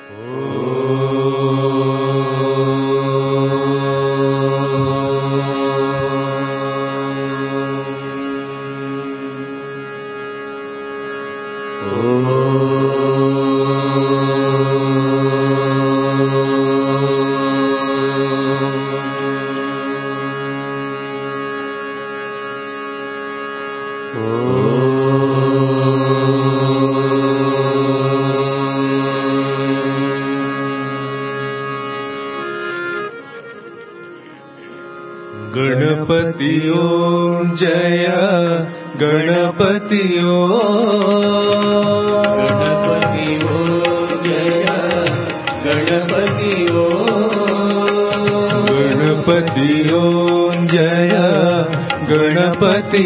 गणपति ओम जय गणपति गणपति ओम जय गणपति गणपति ओम जय गणपति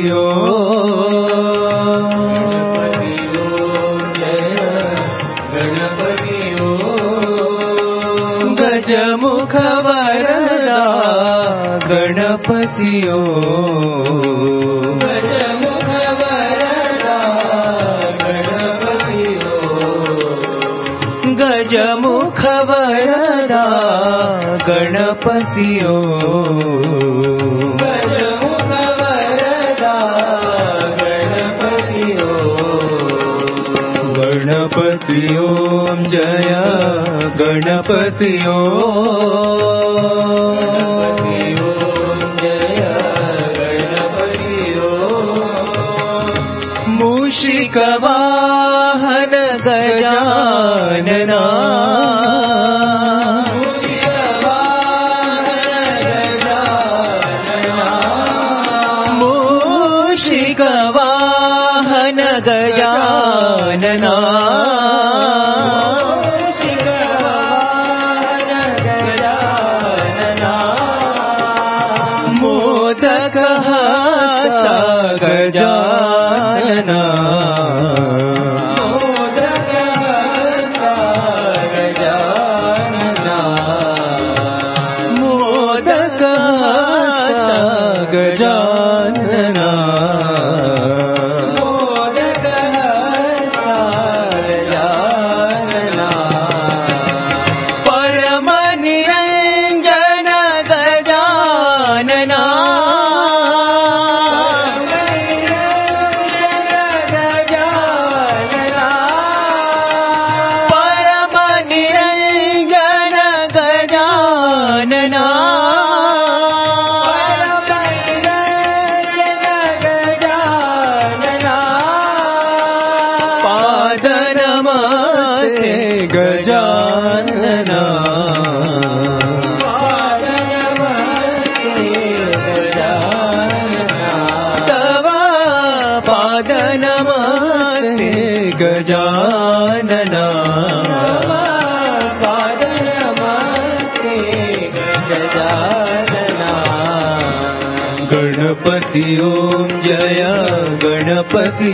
गजमुख वरदा गणपति गजमुख वरदा गणपति गजमुख वरदा गणपति गजमुख वरदा गणपति गणपति ओम जय गणपति मूषिक वाहन गजानना मूषिक वाहन गजानना मोदक हस्त गजानना मोदक हस्त गजानना परम निरंजन गजानना परम निरंजन गजानना पाद नमस्ते गजानना तव पाद नमस्ते गजानना पाद नमस्ते गजानना गणपति ओम जय गणपति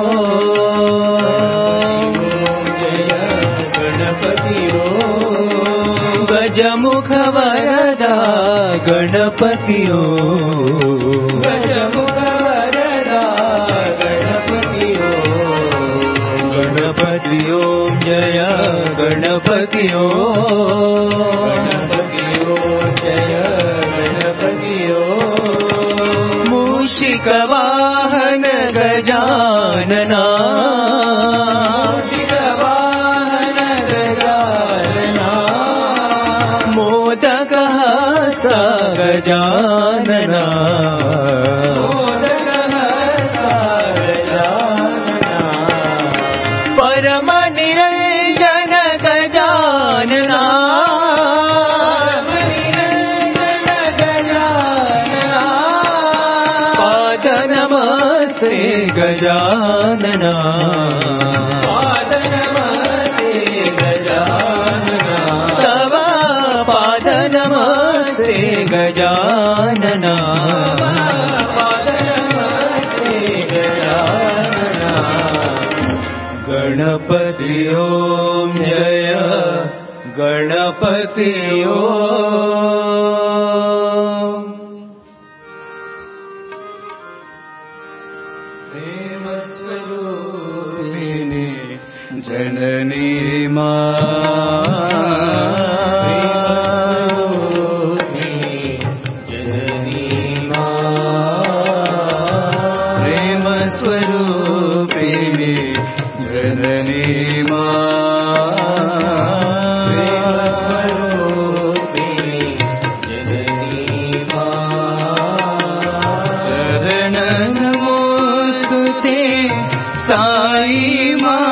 गणपति गजमुख वरदा गणपति गजमुख वरदा गणपति गणपति ओम जय गणपति गणपति जय गणपति मूषिक वाहन गजानना मूषिक वाहन गजानना मोदक हस्त गजानना मोदक हस्त गजानना परम निरंजन गजानना पाद नमस्ते गजानना पाद नमस्ते गजानना तव पाद नमस्ते गजानना पाद नमस्ते गजानना गणपति ओम जय गणपति ओम प्रेम स्वरूपिणी जननी माँ जननी माँ प्रेम स्वरूपिणी जननी माँ प्रेम स्वरूपिणी जननी माँ शरण नमोस्तुते साई माँ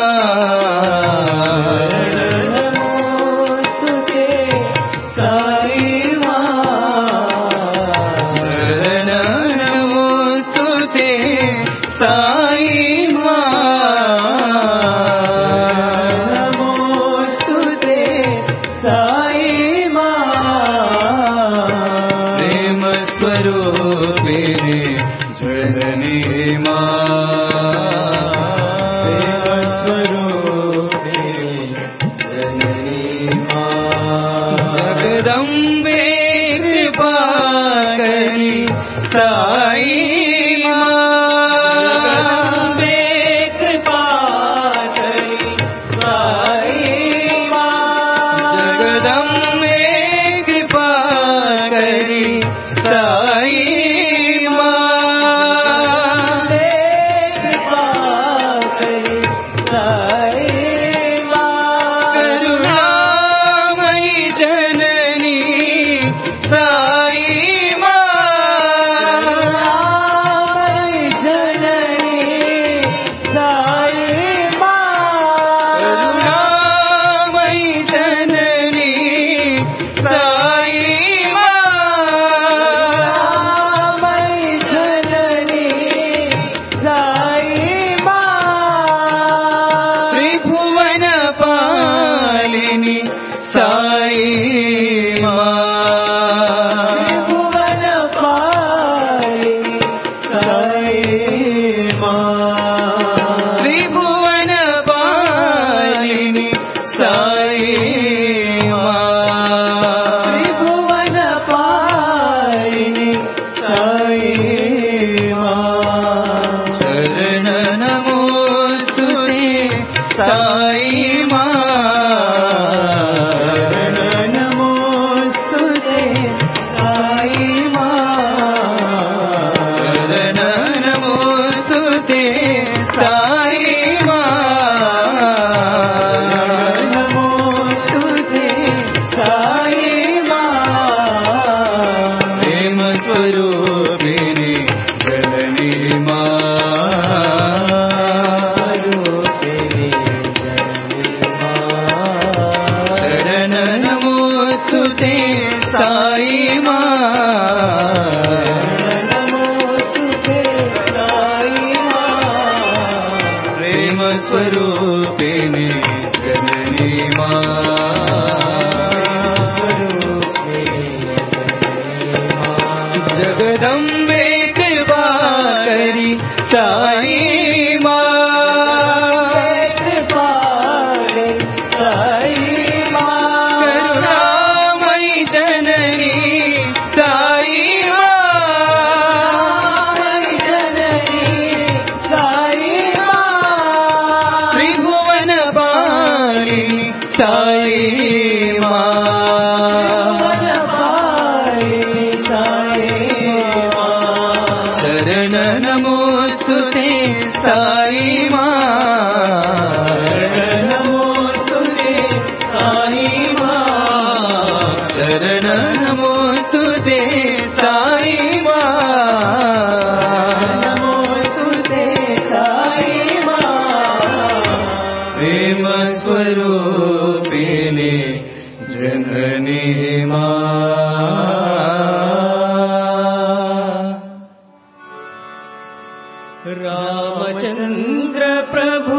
रामचंद्र प्रभु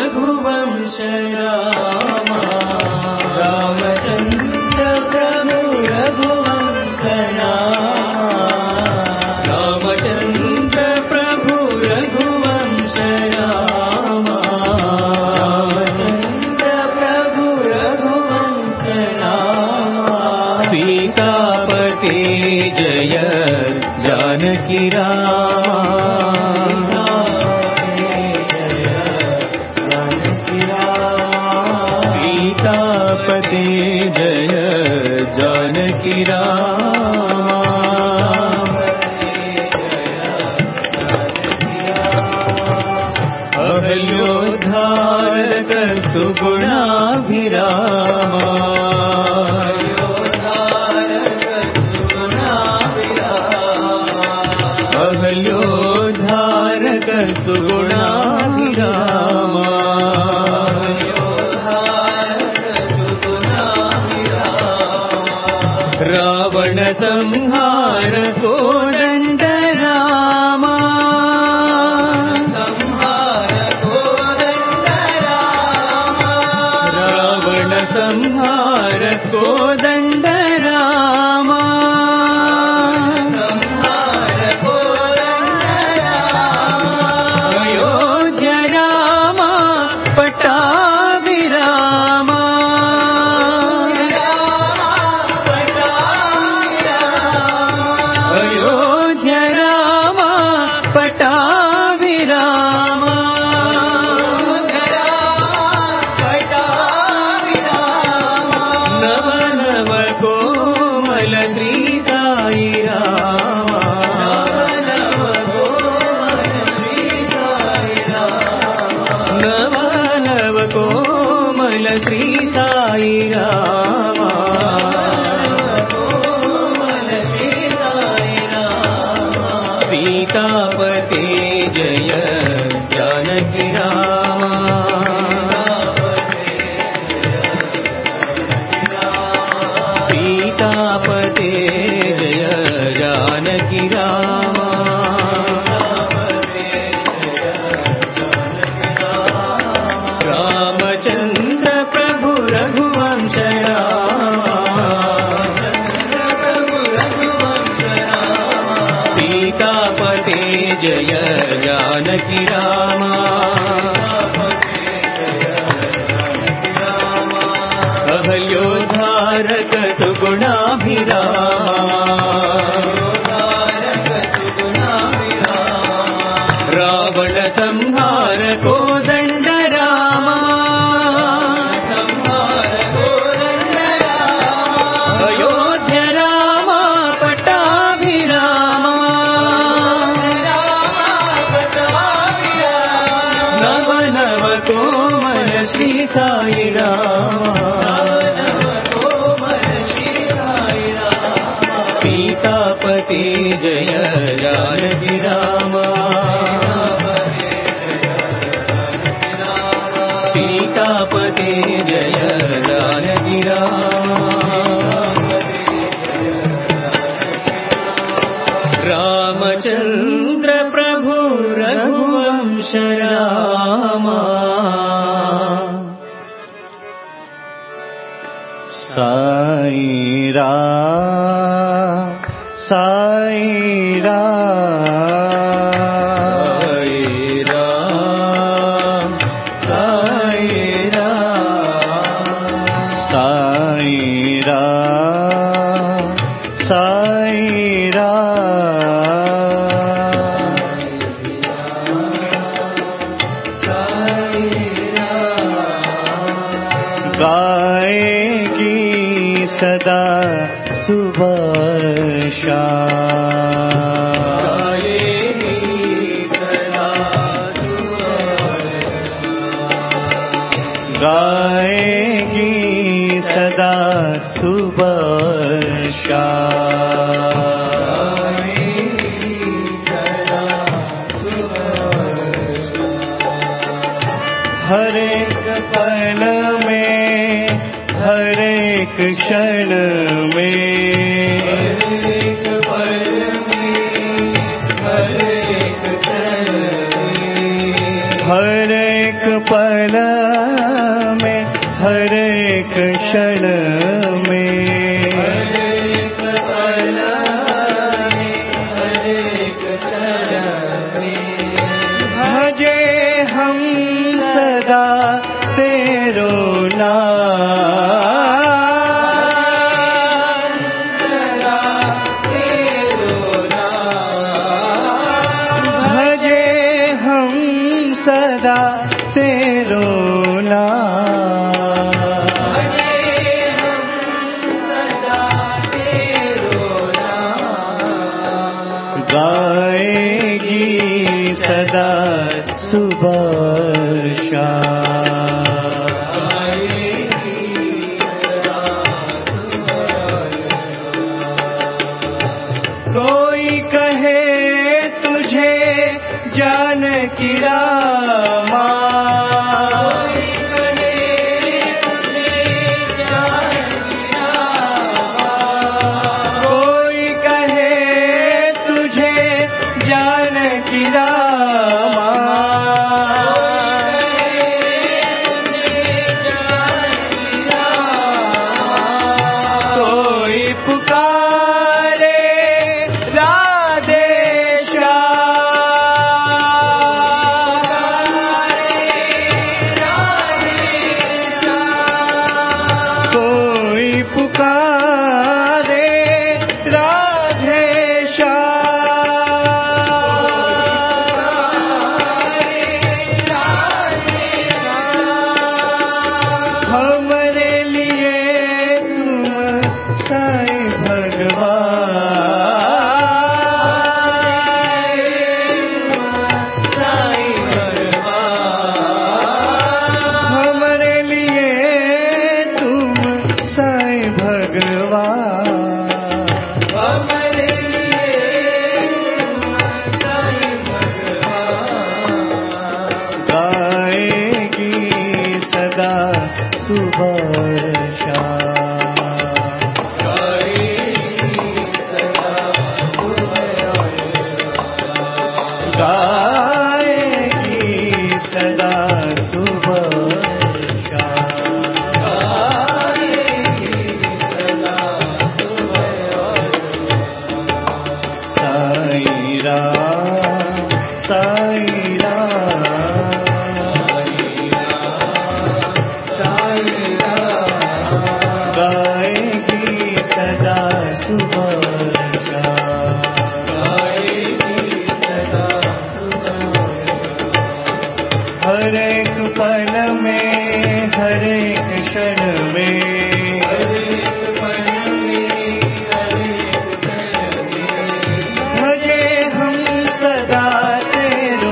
रघुवंश रामा रामचंद्र प्रभु रघुवंश रामचंद्र प्रभु रघुवंश रामा रामचंद्र प्रभु रघुवंश सीतापति जय जानकी रामा सुगुणाभिरामा अहल्योद्धारक सुगुणाभिरामा रावण संहार कोदंड रामा रावण संहार कोदंड रामा अयोध्या रामा पट्टाभिरामा अयोध्या रामा पट्टाभिरामा नव नव कोमल श्री साई रामा नव नव कोमल श्री साई रामा सीतापते जय जानकी रामा सीतापते जय जानकी रामा रामचंद्र प्रभु रघुवंश रामा सीतापते जय जानकी रामा अहल्योद्धारक सुगुणाभिरामा रावण संहार कोदंड रामा अयोध्या रामा पट्टाभिरामा नव नव कोमल श्री साई रामा सीतापते जय जानकी रामा सीतापते जय जानकी रामा रामचंद्र प्रभु रघुवंश रामा साई राम साई राम साई राम साई राम साई राम गाएगी सदा सुबह शाम गाएगी सदा सुबह शाम हर एक पल में हर एक क्षण में हर एक पल में हर एक क्षण में भजे हम सदा तेरो नाम भजे हम सदा तेरो गाएगी सदा सुबह शाम जानकी रामा कोई कहे तुझे जानकी रामा कोई पुकारे राधे कोई पुकारे राधेशा हमरे लिए तुम साईं हमरे लिए तुम साईं भगवान गाएगी सदा सुबह शाम गाएगी सदा सुबह साईं राम साईं गाएगी सदा सुबह हर एक पल में हर एक क्षण में भजे हम सदा तेरो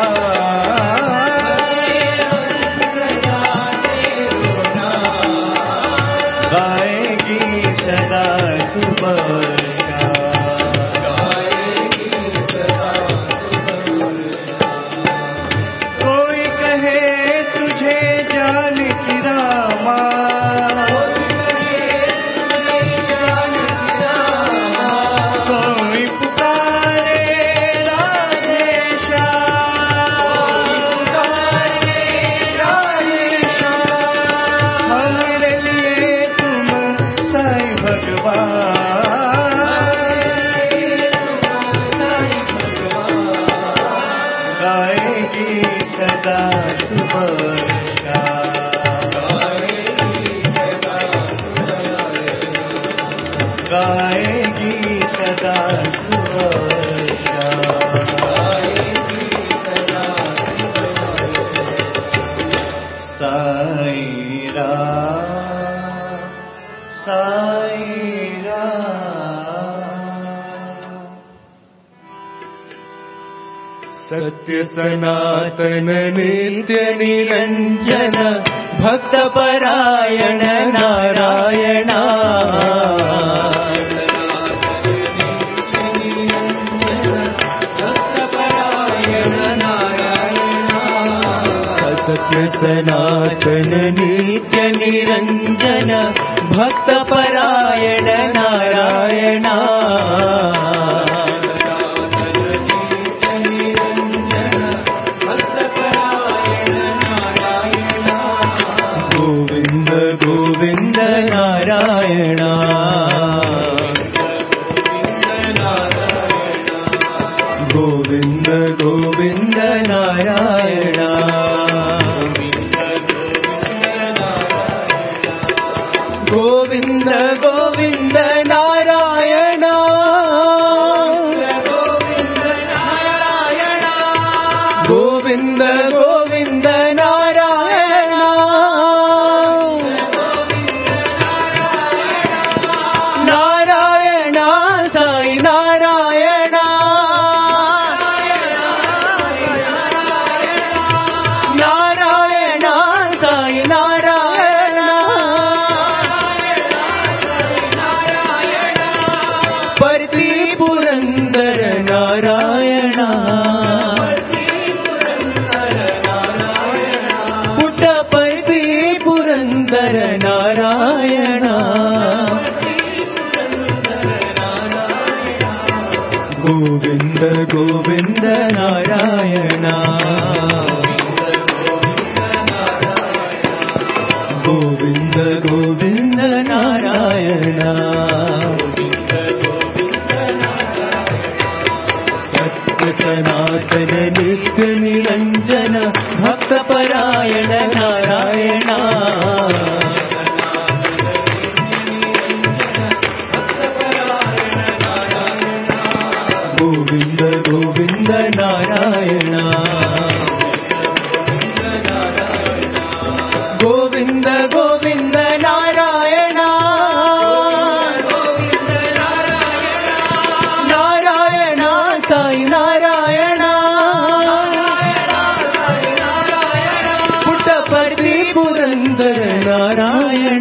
गाएगी सदा सुबह कोई कहे तुझे जानकी रामा कोई पुकारे राधेशा हमारे लिए तुम साईं भगवान गाएगी सदा सुबह गाएगी सदा साईं राम साईं राम सत्य सनातन नित्य निरंजन भक्त परायण नारायणा सत्य सनातन नित्य निरंजन भक्त परायण नारायणा गोविंद गोविंद नारायणा गोविंद गोविंद नारायणा गोविंद गोविंद नारायणा गोविन्द गोविन्द नारायण सत्य सनातन नित्य निरञ्जन भक्तपरायण नारायण गोविन्द गोविन्द नारायण गोविन्द गोविन्द नारायण नारायण साई नारायण पुट्टपर्ति पुरंदर नारायण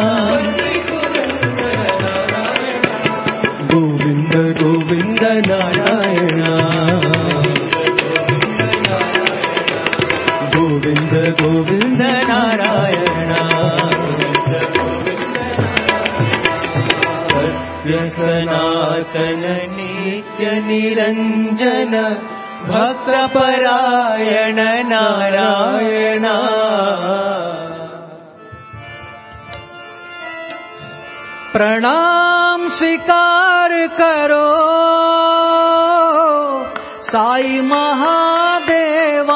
गोविन्द गोविन्द नारायण गोविन्द गोविन्द नारायण सत्य सनातन नित्य निरञ्जन भक्तपरायण नारायण प्रणाम स्वीकार करो साई महादेवा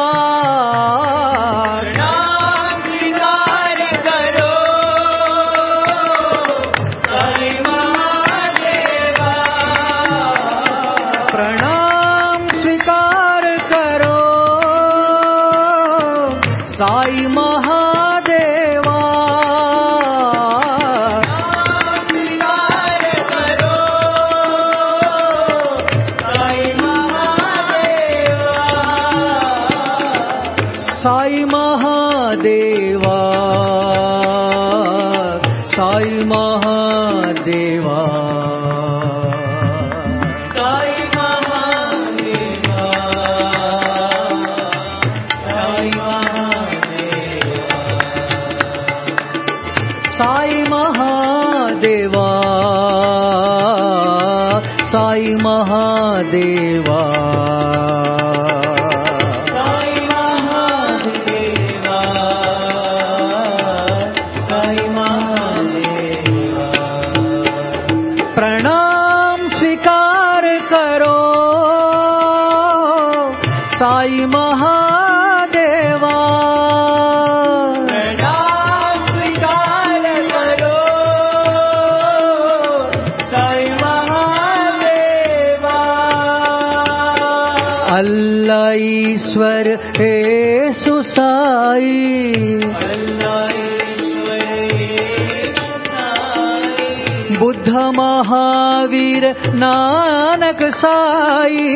प्रणाम स्वीकार करो साई महादेवा प्रणाम स्वीकार करो साई महादेवा साई महादेवा साई महादेवा साई महादेवा साई महादेवा साई महादेवा साई महादेवा प्रणाम स्वीकार करो साई महादेवा प्रणाम स्वीकार करो साई महादेवा अल्लाह ईश्वर येसु साई बुद्ध महावीर नानक साई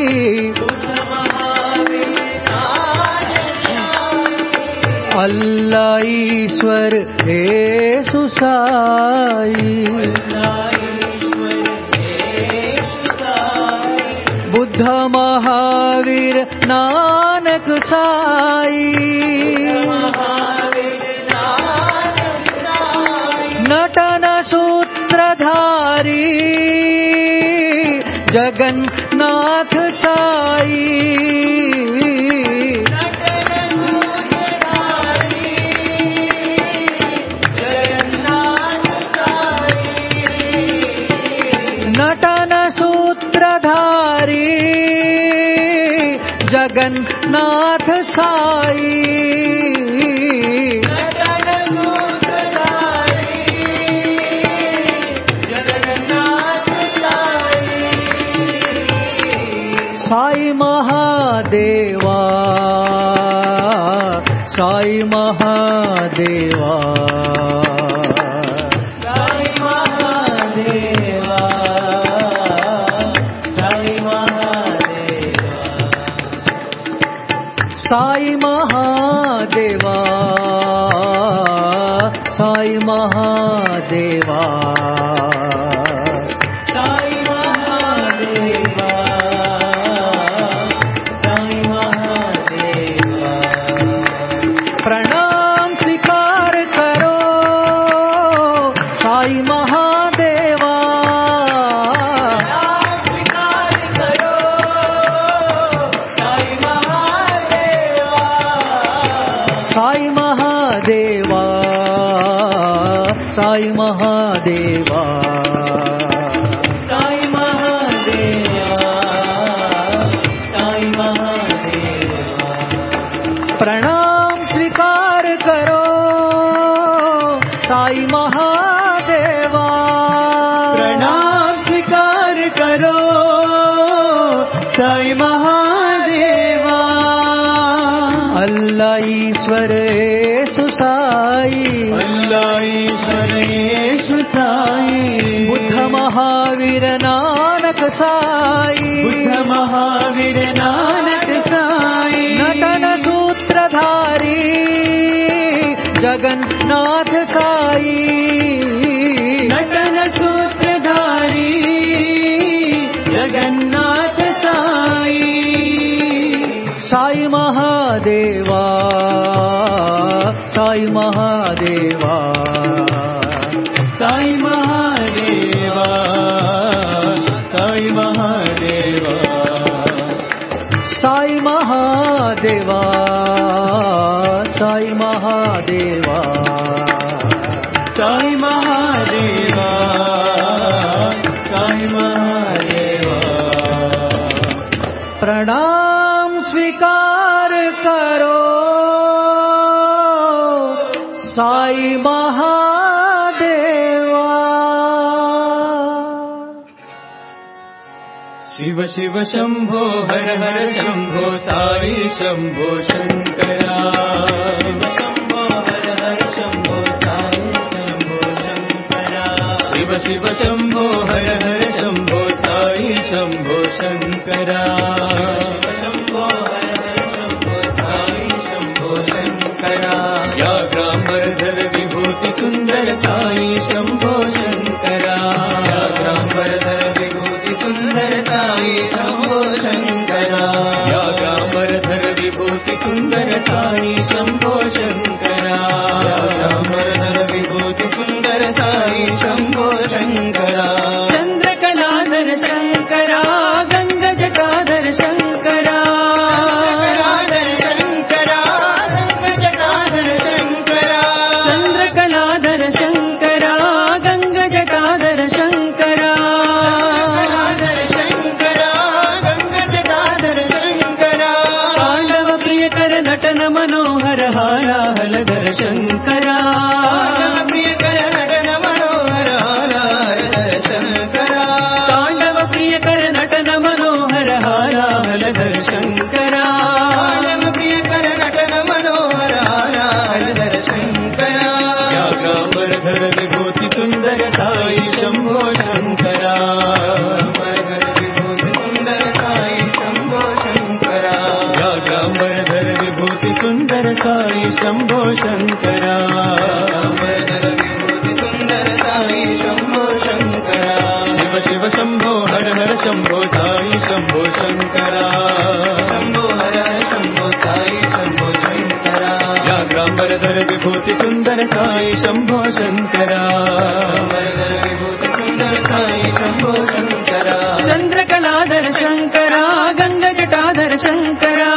अल्लाह ईश्वर येसु साई बुद्ध महावीर नानक साई नटन सूत्रधारी जगन्नाथ साई नटन सूत्रधारी जगन्नाथ साई साई महादेवा साई महादेवा साई महादेवा साई महादेवा साई महादेवा साई महादेवा साई महादेवा साई महादेवा प्रणाम स्वीकार करो साई महादेवा साई महादेवा साई महादेवा साई महादेवा साई महादेवा प्रणाम स्वीकार करो साई महादेवा प्रणाम स्वीकार करो साई महादेवा अल्लाह ईश्वर येशु साई अल्लाह ईश्वर येशु साई बुद्ध महावीर नानक साई बुद्ध महावीर नानक साई नटन सूत्रधारी जगन्नाथ साई नटन सूत्रधारी जगन्नाथ साई साई महादेवा साई महादेवा साई महादेवा साई महादेवा साई महादेवा साई महादेवा साई महादेवा साई महादेवा प्रणाम स्वीकार करो साई महादेवा शिव शिव शंभो हर हर शंभो साई शंभो शंकरा शिव शंभो हर हर शंभो साई शंभो शंकरा शिव शिव शंभो हर हर शंभो साई शंभो शंकरा शिव शंभो हर हर शंभो साई शंभो शंकरा व्याघ्रांबरधर विभूति सुंदर साई शंभो शंकरा व्याघ्रांबरधर विभूति सुंदर साई शंभो शंकरा व्याघ्रांबरधर विभूति सुंदर साई शंभो शंकरा व्याघ्रांबरधर विभूति सुंदर साई शंभो शंकरा चंद्रकलाधर शंकरा गंगा जटाधर शंकरा चंद्रकलाधर शंकरा गंगा जटाधर शंकरा पांडव प्रियकर नटन मनोहर हाला हलधर शंकरा प्रियकर नटन मनोहर हाला हलधर शंकरा पांडव प्रियकर नटन मनोहर हाला हलधर शंकरा प्रियकर नटन मनोहर हाला हलधर शंकरा व्याघ्रांबरधर विभूति सुंदर साई शंभो शंकरा विभूति सुंदर साई शंभो शंकरा व्याघ्रांबरधर विभूति सुंदर साई शंभो शंकरा विभूति सुंदर साई शंभो शंकरा शिव शिव शंभो हर हर शंभो साई शंभो शंकरा शंभो हर हर शंभो साई शंभो शंकरा व्याघ्रांबरधर विभूति सुंदर साई शंभो शंकरा विभूति सुंदर साई शंभो शंकरा चंद्रकलाधर शंकरा गंगा जटाधर शंकरा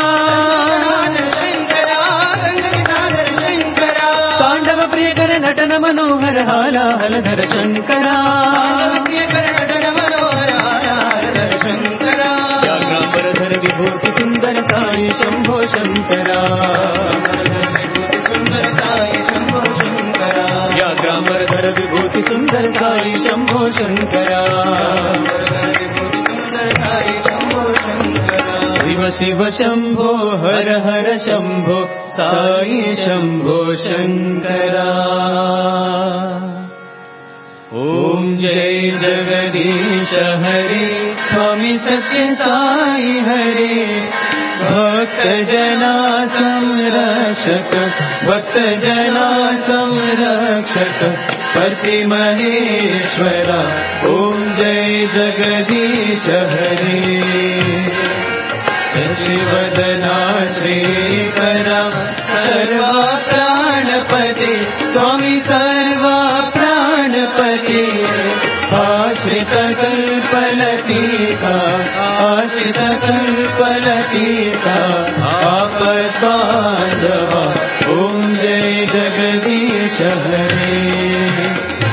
पांडव प्रियकर नटन मनोहर हाला हलधर शंकरा नटन मनोहर हाला हलधर शंकरा व्याघ्रांबरधर विभूति सुंदर साई शंभो शंकरा विभूति सुंदर साई शंभो शंकरा व्याघ्रांबरधर विभूति सुंदर साई शंभो शंकरा विभूति सुंदर साई शंभो शंकरा शिव शिव शंभो हर हर शंभो साई शंभो शंकरा ओम जय जगदीश हरे स्वामी सत्य साई हरे भक्त जना संरक्षक भक्त जना संरक्षक पति महेश्वरा ओम जय जगदीश हरे शशिवदना श्रीकरा सर्वा प्राणपते स्वामी सर्वा प्राणपते आश्रित कल्पलतीका आश्रित कल्पलतीका आपद्बांधवा ओम जय जगदीश हरे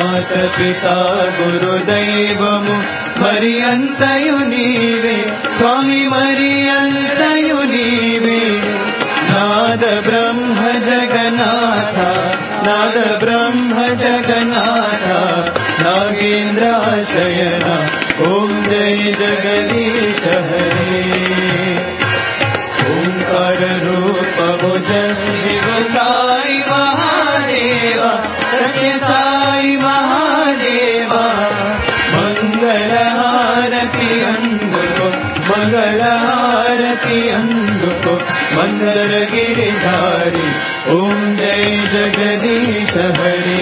మాత పిత గురుదైవము మరి అంతయు నీవే స్వామి మరి అంతయు నీవే నాద బ్రహ్మ జగన్నాథ నాద బ్రహ్మ జగన్నాథ నాగేంద్రాశయన ఓం జయ జగదీశ హరే ఓంకార రూప భుజ శివ సాయి మహాదేవ సత్య సాయి మహాదేవ మంగళహారతి అందుకో మంగళహారతి అందుకో మందర గిరిధారి ఓం జయ జగదీశ హరే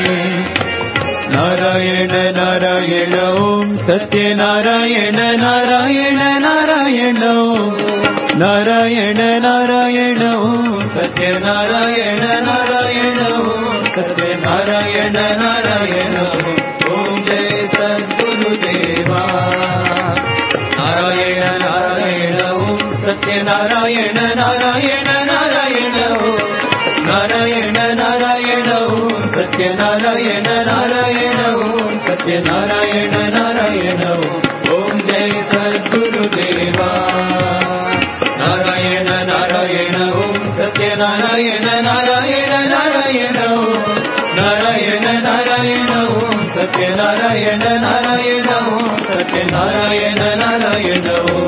నారాయణ నారాయణ ఓం సత్యనారాయణ నారాయణ నారాయణ నారాయణ నారాయణ ఓం సత్యనారాయణ నారాయణ ఓం సత్యనారాయణ నారాయణ ఓం జయ సద్గురుదేవా నారాయణ నారాయణ ఓం సత్యనారాయణ నారాయణ నారాయణ ఓం నారాయణ నారాయణ ఓం సత్యనారాయణ నారాయణ ఓం సత్యనారాయణ నారాయణ ఓం జయ సద్గురుదేవా నారాయణ నారాయణ ఓం సత్యనారాయణ నారాయణ నారాయణ ఓం నారాయణ నారాయణ ఓం సత్యనారాయణ నారాయణ ఓం సత్యనారాయణ నారాయణ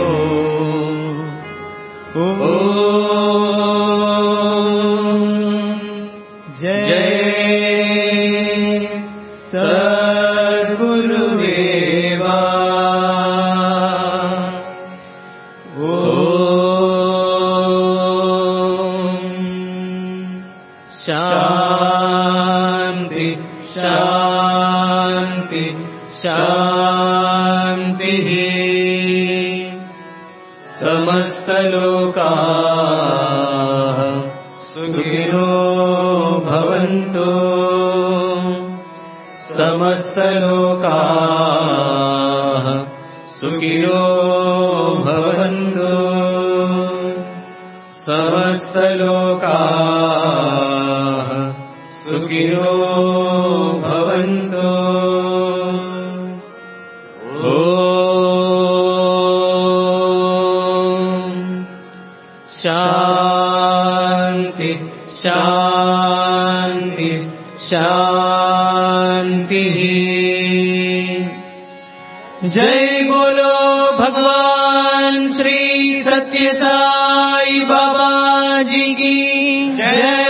ఓం జయ సద్గురుదేవా శాంతి శాంతి శాంతి సమస్తలోకాః సుఖినో భవంతు సమస్తలోకాః సుఖినో భవంతు సమస్తలోకాః సుఖినో భవంతు ఓం శాంతి శాంతి శాంతి जय बोलो भगवान श्री सत्य साई बाबा जी की जय।